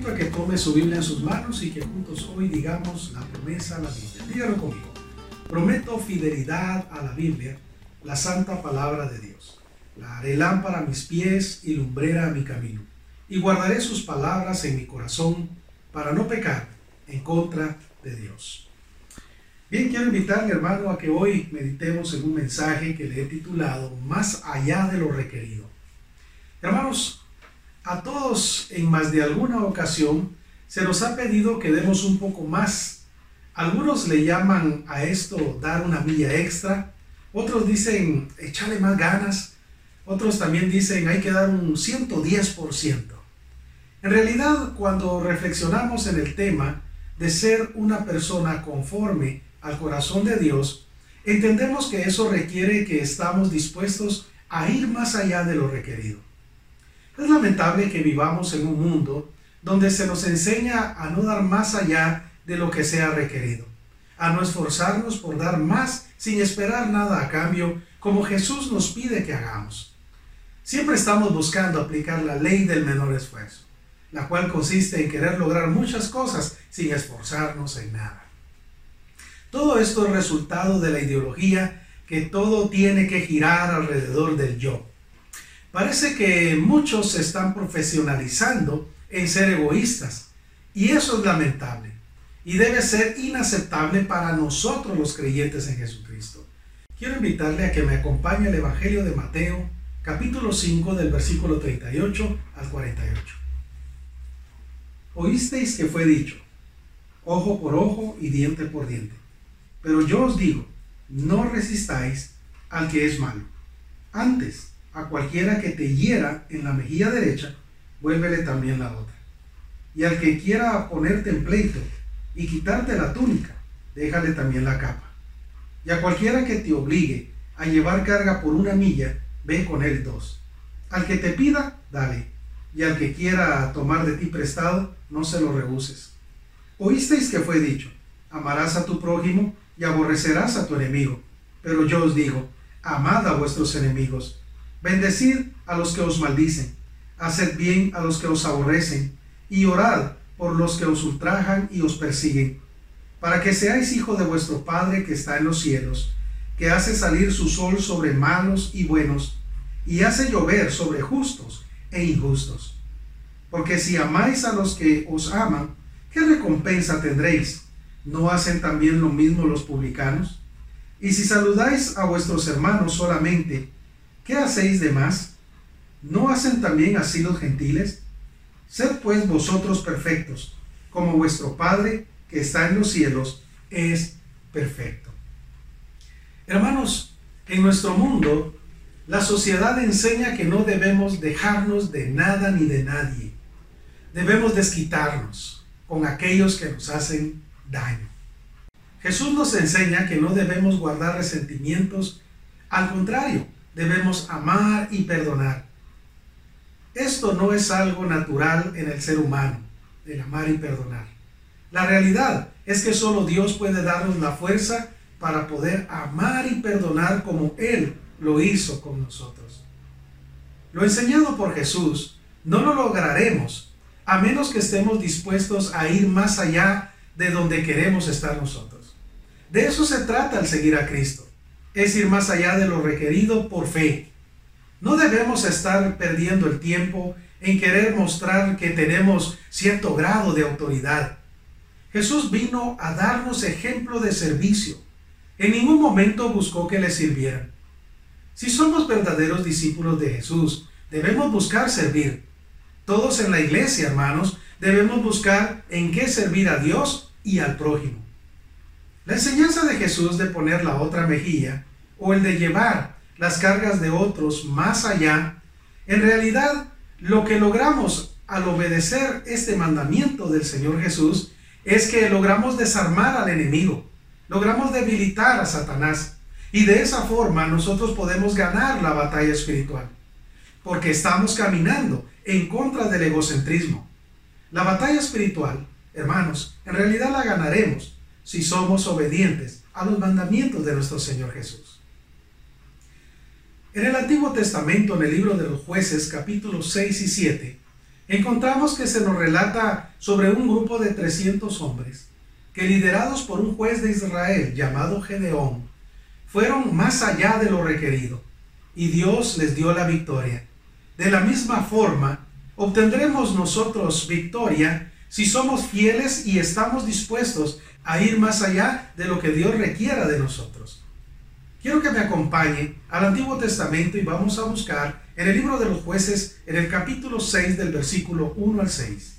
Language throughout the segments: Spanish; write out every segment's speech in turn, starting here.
invito a que tome su Biblia en sus manos y que juntos hoy digamos la promesa a la Biblia. Dígalo conmigo. Prometo fidelidad a la Biblia, la santa palabra de Dios. La haré lámpara a mis pies y lumbrera a mi camino. Y guardaré sus palabras en mi corazón para no pecar en contra de Dios. Bien, quiero invitarle, hermano, a que hoy meditemos en un mensaje que le he titulado Más allá de lo requerido. Hermanos, a todos en más de alguna ocasión se nos ha pedido que demos un poco más. Algunos le llaman a esto dar una milla extra, otros dicen echarle más ganas, otros también dicen hay que dar un 110%. En realidad, cuando reflexionamos en el tema de ser una persona conforme al corazón de Dios, entendemos que eso requiere que estamos dispuestos a ir más allá de lo requerido. Es lamentable que vivamos en un mundo donde se nos enseña a no dar más allá de lo que sea requerido, a no esforzarnos por dar más sin esperar nada a cambio, como Jesús nos pide que hagamos. Siempre estamos buscando aplicar la ley del menor esfuerzo, la cual consiste en querer lograr muchas cosas sin esforzarnos en nada. Todo esto es resultado de la ideología que todo tiene que girar alrededor del yo. Parece que muchos se están profesionalizando en ser egoístas, y eso es lamentable y debe ser inaceptable para nosotros los creyentes en Jesucristo. Quiero invitarle a que me acompañe al Evangelio de Mateo, capítulo 5, del versículo 38 al 48. Oísteis que fue dicho, ojo por ojo y diente por diente. Pero yo os digo, no resistáis al que es malo. Antes, a cualquiera que te hiera en la mejilla derecha, vuélvele también la otra. Y al que quiera ponerte en pleito y quitarte la túnica, déjale también la capa. Y a cualquiera que te obligue a llevar carga por una milla, ve con él 2. Al que te pida, dale. Y al que quiera tomar de ti prestado, no se lo rehuses. Oísteis que fue dicho, amarás a tu prójimo y aborrecerás a tu enemigo. Pero yo os digo, amad a vuestros enemigos. Bendecid a los que os maldicen, haced bien a los que os aborrecen, y orad por los que os ultrajan y os persiguen, para que seáis hijos de vuestro Padre que está en los cielos, que hace salir su sol sobre malos y buenos, y hace llover sobre justos e injustos. Porque si amáis a los que os aman, ¿qué recompensa tendréis? ¿No hacen también lo mismo los publicanos? Y si saludáis a vuestros hermanos solamente, ¿qué hacéis de más? ¿No hacen también así los gentiles? Sed pues vosotros perfectos, como vuestro Padre que está en los cielos es perfecto. Hermanos, en nuestro mundo, la sociedad enseña que no debemos dejarnos de nada ni de nadie. Debemos desquitarnos con aquellos que nos hacen daño. Jesús nos enseña que no debemos guardar resentimientos, al contrario, debemos amar y perdonar. Esto no es algo natural en el ser humano, el amar y perdonar. La realidad es que solo Dios puede darnos la fuerza para poder amar y perdonar como Él lo hizo con nosotros. Lo enseñado por Jesús no lo lograremos a menos que estemos dispuestos a ir más allá de donde queremos estar nosotros. De eso se trata al seguir a Cristo. Es ir más allá de lo requerido por fe. No debemos estar perdiendo el tiempo en querer mostrar que tenemos cierto grado de autoridad. Jesús vino a darnos ejemplo de servicio. En ningún momento buscó que le sirvieran. Si somos verdaderos discípulos de Jesús, debemos buscar servir. Todos en la iglesia, hermanos, debemos buscar en qué servir a Dios y al prójimo. La enseñanza de Jesús de poner la otra mejilla o el de llevar las cargas de otros más allá, en realidad lo que logramos al obedecer este mandamiento del Señor Jesús es que logramos desarmar al enemigo, logramos debilitar a Satanás y de esa forma nosotros podemos ganar la batalla espiritual, porque estamos caminando en contra del egocentrismo. La batalla espiritual, hermanos, en realidad la ganaremos si somos obedientes a los mandamientos de nuestro Señor Jesús. En el Antiguo Testamento, en el libro de los Jueces, capítulos 6 y 7, encontramos que se nos relata sobre un grupo de 300 hombres que, liderados por un juez de Israel llamado Gedeón, fueron más allá de lo requerido y Dios les dio la victoria. De la misma forma, obtendremos nosotros victoria si somos fieles y estamos dispuestos a ir más allá de lo que Dios requiera de nosotros. Quiero que me acompañe al Antiguo Testamento y vamos a buscar en el libro de los Jueces, en el capítulo 6 del versículo 1 al 6.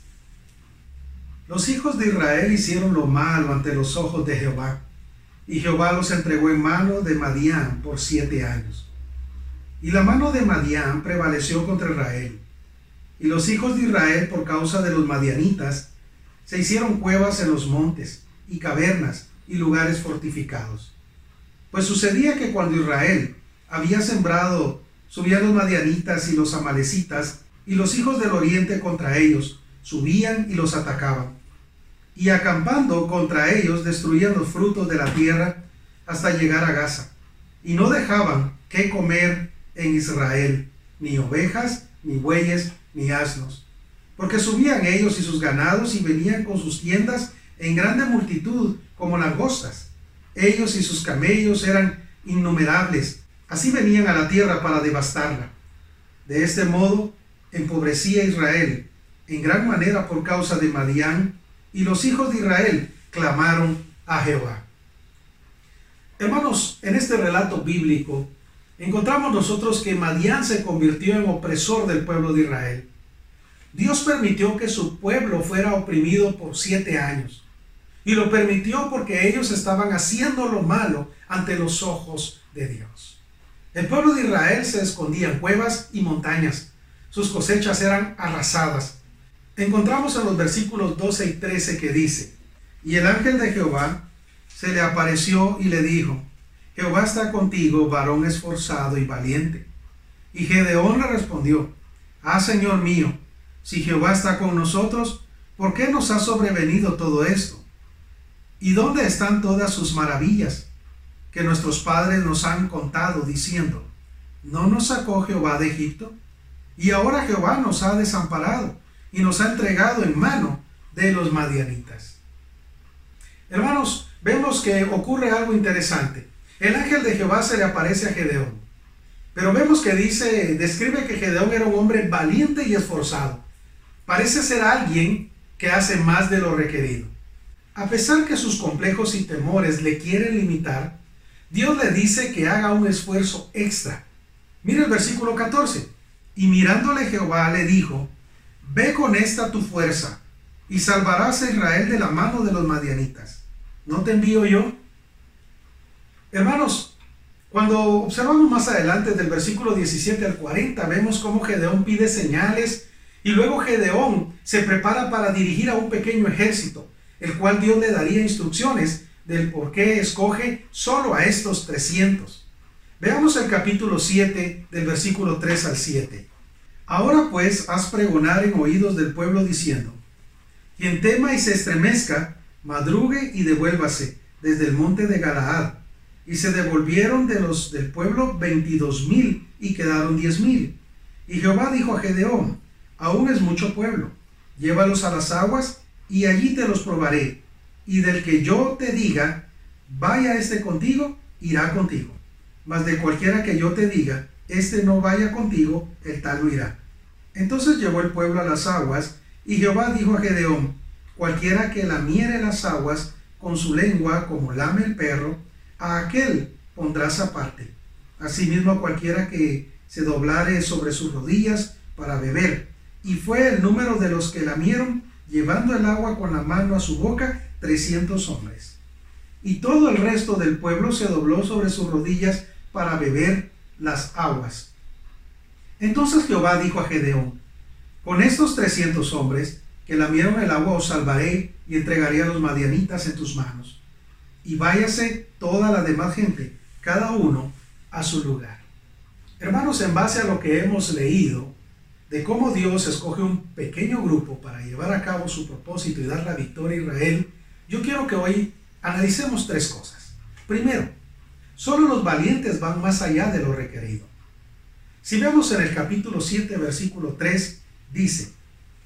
Los hijos de Israel hicieron lo malo ante los ojos de Jehová, y Jehová los entregó en mano de Madián por 7 años. Y la mano de Madián prevaleció contra Israel. Y los hijos de Israel, por causa de los madianitas, se hicieron cuevas en los montes, y cavernas, y lugares fortificados. Pues sucedía que cuando Israel había sembrado, subían los madianitas y los amalecitas, y los hijos del oriente contra ellos, subían y los atacaban. Y acampando contra ellos, destruían los frutos de la tierra hasta llegar a Gaza. Y no dejaban qué comer en Israel, ni ovejas, ni bueyes, ni asnos. Porque subían ellos y sus ganados y venían con sus tiendas en grande multitud como langostas. Ellos y sus camellos eran innumerables. Así venían a la tierra para devastarla. De este modo empobrecía Israel en gran manera por causa de Madián, y los hijos de Israel clamaron a Jehová. Hermanos, en este relato bíblico encontramos nosotros que Madián se convirtió en opresor del pueblo de Israel. Dios permitió que su pueblo fuera oprimido por 7 años. Y lo permitió porque ellos estaban haciendo lo malo ante los ojos de Dios. El pueblo de Israel se escondía en cuevas y montañas. Sus cosechas eran arrasadas. Encontramos en los versículos 12 y 13 que dice: y el ángel de Jehová se le apareció y le dijo: Jehová está contigo, varón esforzado y valiente. Y Gedeón le respondió: ah, Señor mío, si Jehová está con nosotros, ¿por qué nos ha sobrevenido todo esto? ¿Y dónde están todas sus maravillas que nuestros padres nos han contado, diciendo: ¿no nos sacó Jehová de Egipto? Y ahora Jehová nos ha desamparado y nos ha entregado en mano de los madianitas. Hermanos, vemos que ocurre algo interesante. El ángel de Jehová se le aparece a Gedeón, pero vemos que describe que Gedeón era un hombre valiente y esforzado. Parece ser alguien que hace más de lo requerido. A pesar que sus complejos y temores le quieren limitar, Dios le dice que haga un esfuerzo extra. Mira el versículo 14. Y mirándole Jehová le dijo: ve con esta tu fuerza y salvarás a Israel de la mano de los madianitas. ¿No te envío yo? Hermanos, cuando observamos más adelante del versículo 17 al 40, vemos cómo Gedeón pide señales y luego Gedeón se prepara para dirigir a un pequeño ejército, el cual Dios le daría instrucciones del por qué escoge solo a estos 300. Veamos el capítulo 7 del versículo 3 al 7. Ahora pues haz pregonar en oídos del pueblo diciendo: quien tema y se estremezca, madrugue y devuélvase desde el monte de Galaad. Y se devolvieron de los del pueblo 22,000 y quedaron 10,000. Y Jehová dijo a Gedeón: aún es mucho pueblo, llévalos a las aguas y allí te los probaré. Y del que yo te diga, vaya este contigo, irá contigo. Mas de cualquiera que yo te diga, este no vaya contigo, el tal lo irá. Entonces llevó el pueblo a las aguas, y Jehová dijo a Gedeón: cualquiera que lamiere las aguas con su lengua como lame el perro, a aquel pondrás aparte. Asimismo a cualquiera que se doblare sobre sus rodillas para beber. Y fue el número de los que lamieron, llevando el agua con la mano a su boca, 300 hombres. Y todo el resto del pueblo se dobló sobre sus rodillas para beber las aguas. Entonces Jehová dijo a Gedeón: con estos 300 hombres que lamieron el agua os salvaré y entregaré a los madianitas en tus manos. Y váyase toda la demás gente, cada uno a su lugar. Hermanos, en base a lo que hemos leído de cómo Dios escoge un pequeño grupo para llevar a cabo su propósito y dar la victoria a Israel, yo quiero que hoy analicemos 3 cosas. Primero, solo los valientes van más allá de lo requerido. Si vemos en el capítulo 7, versículo 3, dice: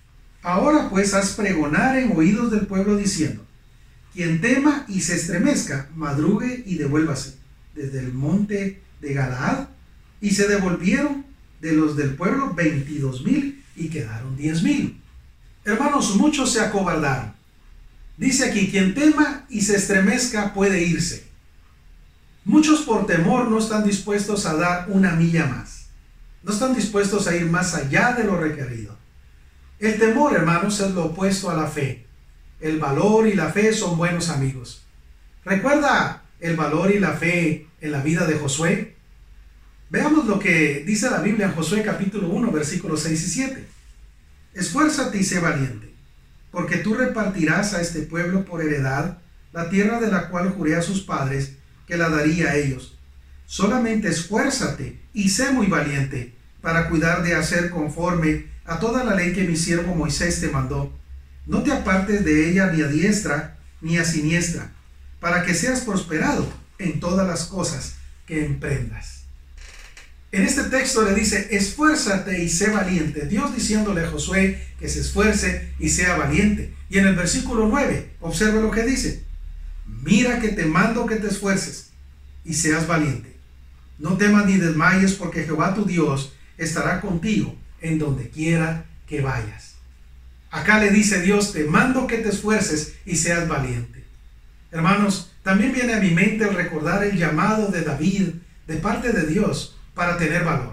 Ahora pues haz pregonar en oídos del pueblo diciendo: quien tema y se estremezca, madrugue y devuélvase desde el monte de Galaad. Y se devolvieron de los del pueblo 22,000 y quedaron 10,000. Hermanos, muchos se acobardaron. Dice aquí: quien tema y se estremezca puede irse. Muchos por temor no están dispuestos a dar una milla más. No están dispuestos a ir más allá de lo requerido. El temor, hermanos, es lo opuesto a la fe. El valor y la fe son buenos amigos. ¿Recuerda el valor y la fe en la vida de Josué? Veamos lo que dice la Biblia en Josué capítulo 1, versículos 6 y 7. Esfuérzate y sé valiente, porque tú repartirás a este pueblo por heredad la tierra de la cual juré a sus padres que la daría a ellos. Solamente esfuérzate y sé muy valiente para cuidar de hacer conforme a toda la ley que mi siervo Moisés te mandó. No te apartes de ella ni a diestra ni a siniestra, para que seas prosperado en todas las cosas que emprendas. En este texto le dice: esfuérzate y sé valiente. Dios diciéndole a Josué que se esfuerce y sea valiente. Y en el versículo 9, observa lo que dice: mira que te mando que te esfuerces y seas valiente. No temas ni desmayes, porque Jehová tu Dios estará contigo en donde quiera que vayas. Acá le dice Dios: te mando que te esfuerces y seas valiente. Hermanos, también viene a mi mente el recordar el llamado de David de parte de Dios para tener valor.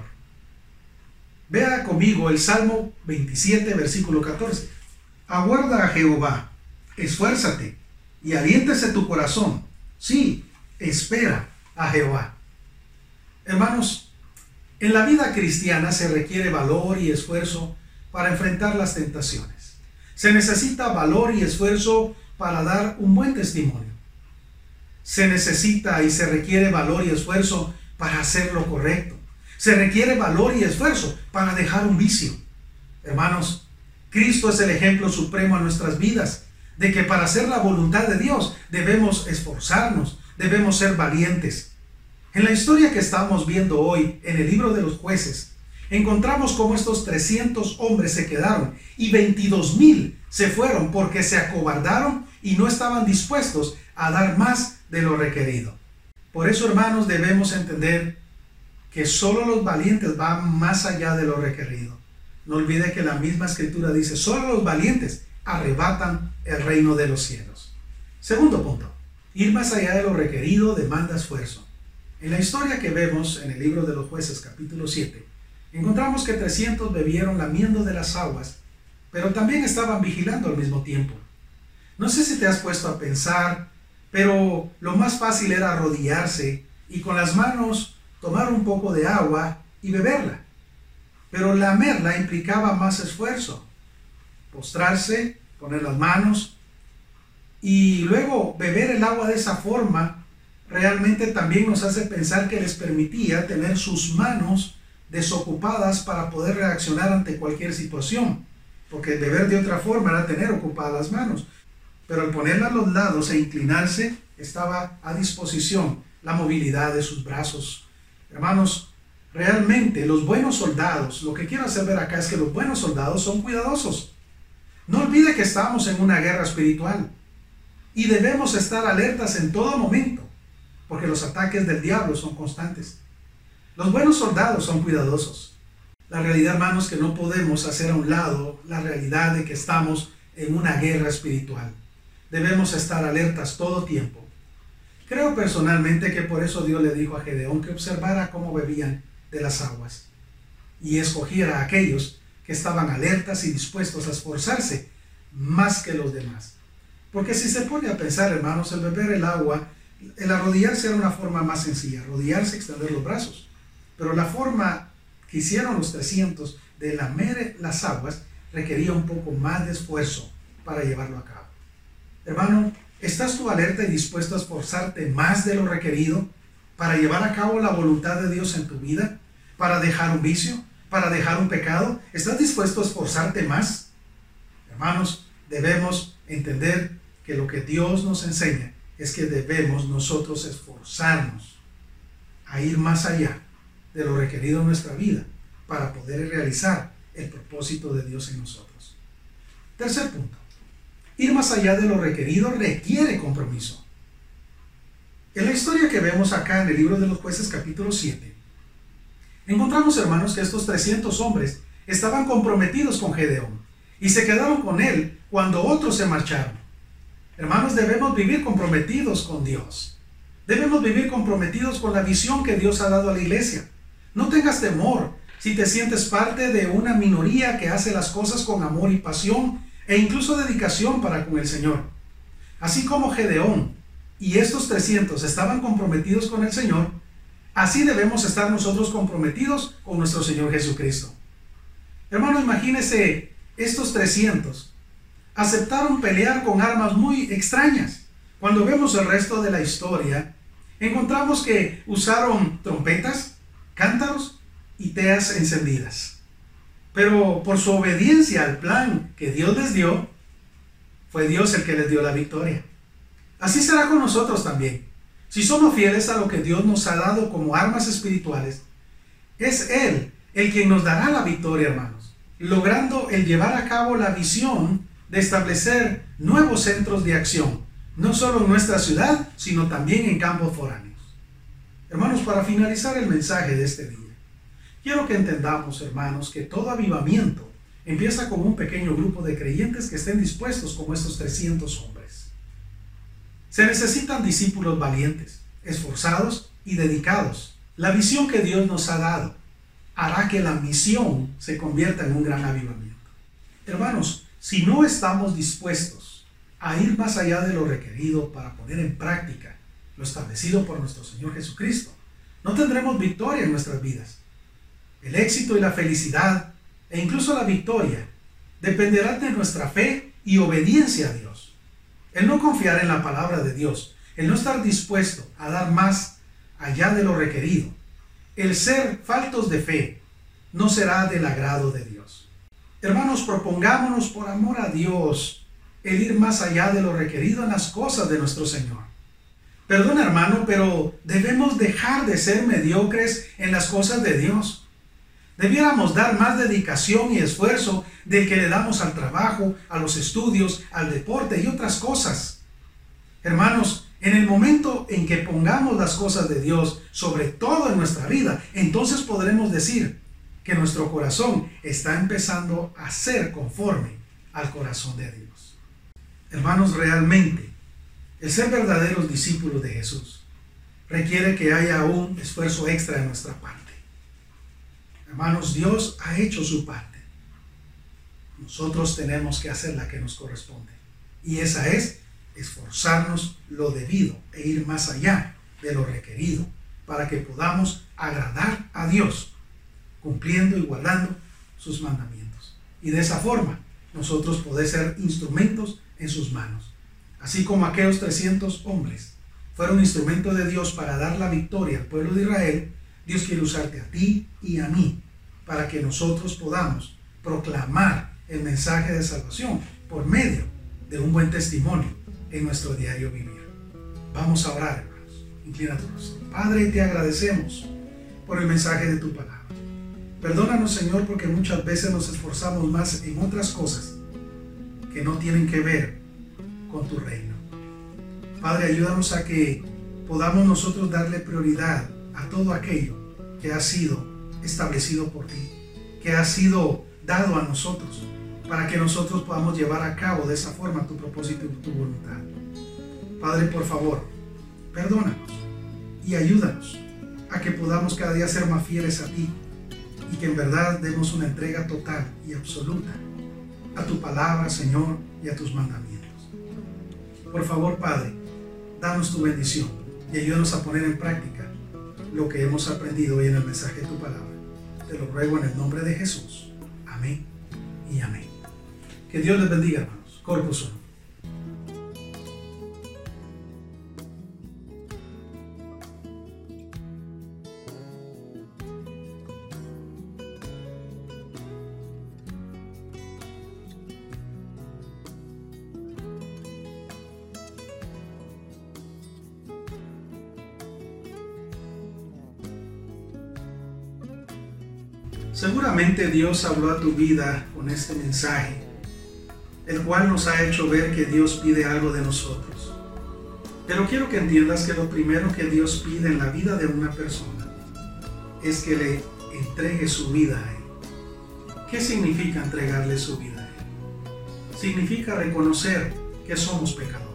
Vea conmigo el Salmo 27, versículo 14. Aguarda a Jehová, esfuérzate y aliéntese tu corazón. Sí, espera a Jehová. Hermanos, en la vida cristiana se requiere valor y esfuerzo para enfrentar las tentaciones. Se necesita valor y esfuerzo para dar un buen testimonio. Se necesita y se requiere valor y esfuerzo para hacer lo correcto. Se requiere valor y esfuerzo para dejar un vicio. Hermanos, Cristo es el ejemplo supremo a nuestras vidas de que para hacer la voluntad de Dios debemos esforzarnos, debemos ser valientes. En la historia que estamos viendo hoy en el libro de los Jueces, encontramos cómo estos 300 hombres se quedaron y 22,000 se fueron porque se acobardaron y no estaban dispuestos a dar más de lo requerido. Por eso, hermanos, debemos entender que solo los valientes van más allá de lo requerido. No olvide que la misma escritura dice: solo los valientes arrebatan el reino de los cielos. Segundo punto: ir más allá de lo requerido demanda esfuerzo. En la historia que vemos en el libro de los Jueces capítulo 7, encontramos que 300 bebieron lamiendo de las aguas, pero también estaban vigilando al mismo tiempo. No sé si te has puesto a pensar, pero lo más fácil era arrodillarse y con las manos tomar un poco de agua y beberla. Pero lamerla implicaba más esfuerzo. Postrarse, poner las manos y luego beber el agua de esa forma realmente también nos hace pensar que les permitía tener sus manos desocupadas para poder reaccionar ante cualquier situación. Porque beber de otra forma era tener ocupadas las manos. Pero al ponerla a los lados e inclinarse, estaba a disposición la movilidad de sus brazos. Hermanos, realmente los buenos soldados, lo que quiero hacer ver acá es que los buenos soldados son cuidadosos. No olvide que estamos en una guerra espiritual y debemos estar alertas en todo momento, porque los ataques del diablo son constantes. Los buenos soldados son cuidadosos. La realidad, hermanos, es que no podemos hacer a un lado la realidad de que estamos en una guerra espiritual. Debemos estar alertas todo tiempo. Creo personalmente que por eso Dios le dijo a Gedeón que observara cómo bebían de las aguas y escogiera a aquellos que estaban alertas y dispuestos a esforzarse más que los demás. Porque si se pone a pensar, hermanos, el beber el agua, el arrodillarse era una forma más sencilla, arrodillarse, extender los brazos. Pero la forma que hicieron los 300 de lamer las aguas requería un poco más de esfuerzo para llevarlo a cabo. Hermano, ¿estás tú alerta y dispuesto a esforzarte más de lo requerido para llevar a cabo la voluntad de Dios en tu vida? ¿Para dejar un vicio? ¿Para dejar un pecado? ¿Estás dispuesto a esforzarte más? Hermanos, debemos entender que lo que Dios nos enseña es que debemos nosotros esforzarnos a ir más allá de lo requerido en nuestra vida para poder realizar el propósito de Dios en nosotros. Tercer punto. Ir más allá de lo requerido requiere compromiso. En la historia que vemos acá en el libro de los Jueces capítulo 7, encontramos, hermanos, que estos 300 hombres estaban comprometidos con Gedeón y se quedaron con él cuando otros se marcharon. Hermanos, debemos vivir comprometidos con Dios. Debemos vivir comprometidos con la visión que Dios ha dado a la iglesia. No tengas temor si te sientes parte de una minoría que hace las cosas con amor y pasión e incluso dedicación para con el Señor. Así como Gedeón y estos 300 estaban comprometidos con el Señor, así debemos estar nosotros comprometidos con nuestro Señor Jesucristo. Hermano, imagínese, estos 300 aceptaron pelear con armas muy extrañas. Cuando vemos el resto de la historia, encontramos que usaron trompetas, cántaros y teas encendidas. Pero por su obediencia al plan que Dios les dio, fue Dios el que les dio la victoria. Así será con nosotros también. Si somos fieles a lo que Dios nos ha dado como armas espirituales, es Él el quien nos dará la victoria, hermanos, logrando el llevar a cabo la visión de establecer nuevos centros de acción, no solo en nuestra ciudad, sino también en campos foráneos. Hermanos, para finalizar el mensaje de este día, quiero que entendamos, hermanos, que todo avivamiento empieza con un pequeño grupo de creyentes que estén dispuestos como estos 300 hombres. Se necesitan discípulos valientes, esforzados y dedicados. La visión que Dios nos ha dado hará que la misión se convierta en un gran avivamiento. Hermanos, si no estamos dispuestos a ir más allá de lo requerido para poner en práctica lo establecido por nuestro Señor Jesucristo, no tendremos victoria en nuestras vidas. El éxito y la felicidad, e incluso la victoria, dependerán de nuestra fe y obediencia a Dios. El no confiar en la palabra de Dios, el no estar dispuesto a dar más allá de lo requerido, el ser faltos de fe, no será del agrado de Dios. Hermanos, propongámonos por amor a Dios el ir más allá de lo requerido en las cosas de nuestro Señor. Perdona, hermano, pero debemos dejar de ser mediocres en las cosas de Dios. Debiéramos dar más dedicación y esfuerzo del que le damos al trabajo, a los estudios, al deporte y otras cosas. Hermanos, en el momento en que pongamos las cosas de Dios sobre todo en nuestra vida, entonces podremos decir que nuestro corazón está empezando a ser conforme al corazón de Dios. Hermanos, realmente, el ser verdaderos discípulos de Jesús requiere que haya un esfuerzo extra de nuestra parte. Hermanos, Dios ha hecho su parte. Nosotros tenemos que hacer la que nos corresponde. Y esa es esforzarnos lo debido e ir más allá de lo requerido para que podamos agradar a Dios, cumpliendo y guardando sus mandamientos. Y de esa forma, nosotros poder ser instrumentos en sus manos. Así como aquellos 300 hombres fueron instrumento de Dios para dar la victoria al pueblo de Israel, Dios quiere usarte a ti y a mí para que nosotros podamos proclamar el mensaje de salvación por medio de un buen testimonio en nuestro diario vivir. Vamos a orar, hermanos. Inclina tu rostro. Padre, te agradecemos por el mensaje de tu palabra. Perdónanos, Señor, porque muchas veces nos esforzamos más en otras cosas que no tienen que ver con tu reino. Padre, ayúdanos a que podamos nosotros darle prioridad a todo aquello que ha sido establecido por ti, que ha sido dado a nosotros, para que nosotros podamos llevar a cabo de esa forma tu propósito y tu voluntad. Padre, por favor, perdónanos y ayúdanos a que podamos cada día ser más fieles a ti y que en verdad demos una entrega total y absoluta a tu palabra, Señor, y a tus mandamientos. Por favor, Padre, danos tu bendición y ayúdanos a poner en práctica lo que hemos aprendido hoy en el mensaje de tu palabra. Te lo ruego en el nombre de Jesús. Amén y amén. Que Dios les bendiga, hermanos. Corpus Sum. Seguramente Dios habló a tu vida con este mensaje el cual nos ha hecho ver que Dios pide algo de nosotros. Pero quiero que entiendas que lo primero que Dios pide en la vida de una persona es que le entregue su vida a Él. ¿Qué significa entregarle su vida a Él? Significa reconocer que somos pecadores.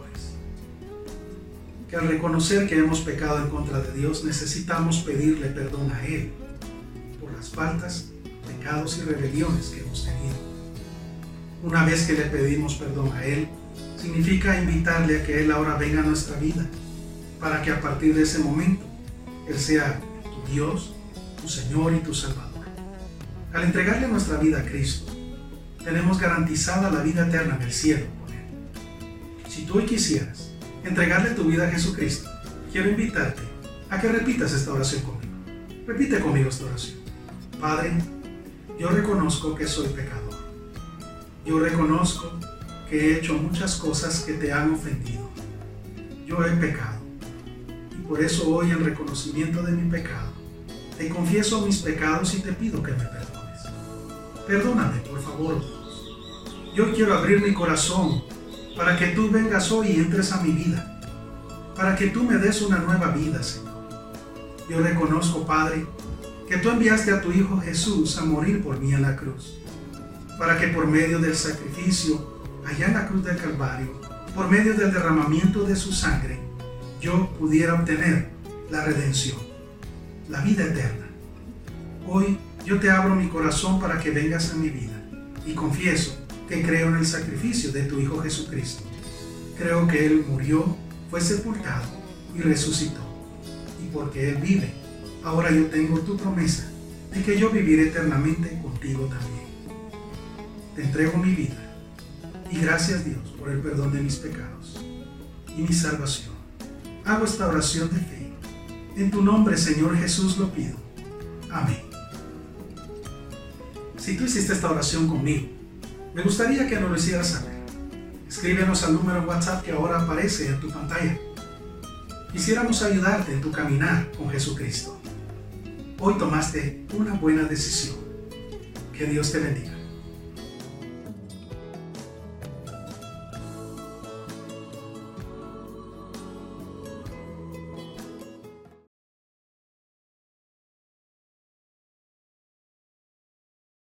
Que al reconocer que hemos pecado en contra de Dios, necesitamos pedirle perdón a Él por las faltas, pecados y rebeliones que hemos tenido. Una vez que le pedimos perdón a Él, significa invitarle a que Él ahora venga a nuestra vida, para que a partir de ese momento, Él sea tu Dios, tu Señor y tu Salvador. Al entregarle nuestra vida a Cristo, tenemos garantizada la vida eterna en el cielo con Él. Si tú hoy quisieras entregarle tu vida a Jesucristo, quiero invitarte a que repitas esta oración conmigo. Repite conmigo esta oración. Padre, yo reconozco que soy pecador. Yo reconozco que he hecho muchas cosas que te han ofendido. Yo he pecado. Y por eso hoy, en reconocimiento de mi pecado, te confieso mis pecados y te pido que me perdones. Perdóname, por favor, Dios. Yo quiero abrir mi corazón para que tú vengas hoy y entres a mi vida, para que tú me des una nueva vida, Señor. Yo reconozco, Padre, que tú enviaste a tu Hijo Jesús a morir por mí en la cruz, para que por medio del sacrificio allá en la cruz del Calvario, por medio del derramamiento de su sangre, yo pudiera obtener la redención, la vida eterna. Hoy yo te abro mi corazón para que vengas a mi vida y confieso que creo en el sacrificio de tu Hijo Jesucristo. Creo que Él murió, fue sepultado y resucitó. Y porque Él vive, ahora yo tengo tu promesa de que yo viviré eternamente contigo también. Te entrego mi vida y gracias, Dios, por el perdón de mis pecados y mi salvación. Hago esta oración de fe. En tu nombre, Señor Jesús, lo pido. Amén. Si tú hiciste esta oración conmigo, me gustaría que nos lo hicieras saber. Escríbenos al número en WhatsApp que ahora aparece en tu pantalla. Quisiéramos ayudarte en tu caminar con Jesucristo. Hoy tomaste una buena decisión. Que Dios te bendiga.